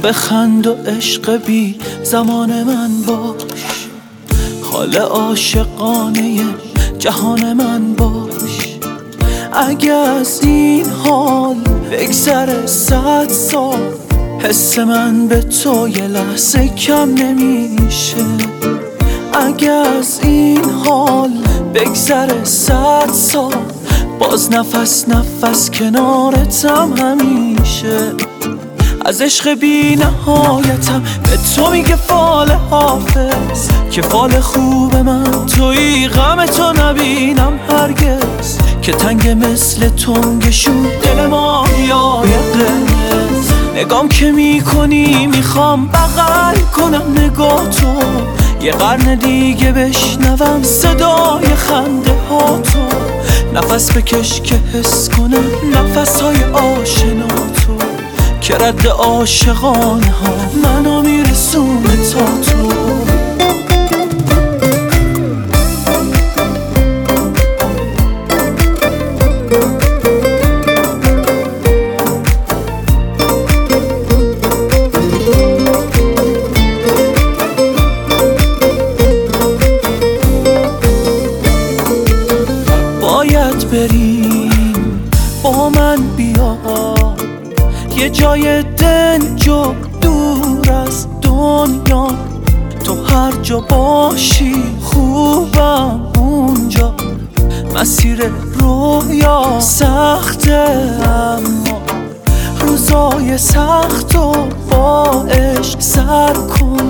بخند و عشق بی زمان من باش، حال عاشقانه جهان من باش. اگه از این حال بگذره 100 سال، حس من به تو یه لحظه کم نمیشه. اگه از این حال بگذره 100 سال، باز نفس نفس کنارتم همیشه. از عشق بی نهایتم به تو میگه فال حافظ، که فال خوب من توی غم تو نبینم هرگز. که تنگ مثل تنگشون دل ماهیای قرمز، نگام که میکنی میخوام بغل کنم نگاه تو، یه قرن دیگه بشنوم صدای خنده ها تو. نفس بکش که حس کنم نفس های آشنا تو، که رد عاشقانه ها منو میرسونه تا تو. باید بریم با من بیا یه جای دنج و دور از دنیا. تو هر جا باشی خوبم اونجا. مسیر رویا سخته اما روزای سخت و با عشق سر کن.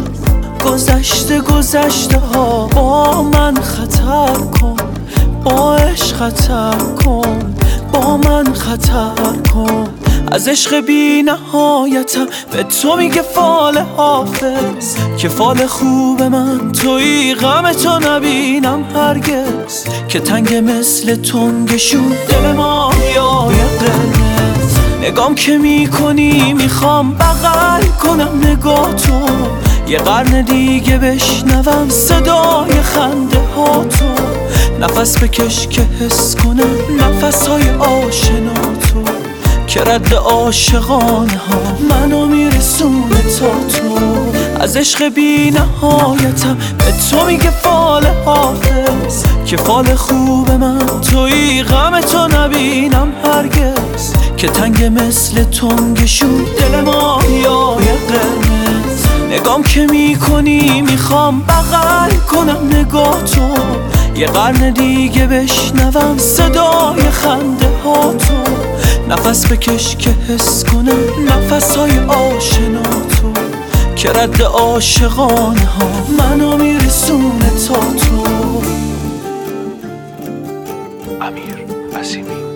گذشته ها با من خطر کن، با عشق خطر کن، با من خطر کن. از عشق بی نهایتم به تو میگه فال حافظ، که فال خوب من توی غم تو نبینم هرگز. که تنگ مثل تنگشون دل ماهیای قرمز، نگام که میکنی میخوام بغل کنم نگاه تو، یه قرن دیگه بشنوم صدای خنده ها تو. نفس بکش که حس کنم نفس های آشنا تو، که رد عاشقانه ها منو میرسونه تا تو. از عشق بی نهایتم به تو میگه فال حافظ، که فال خوب من توی غم تو نبینم هرگز. که تنگ مثل تنگشون دل ماهیای قرمز، نگام که میکنی میخوام بغل کنم نگاه تو، یه قرن دیگه بشنوم صدای خنده ها تو. نفس بکش که حس کنم نفس های آشنا تو، که رد عاشقانه ها منو میرسونه تا تو. امیر عظیمی.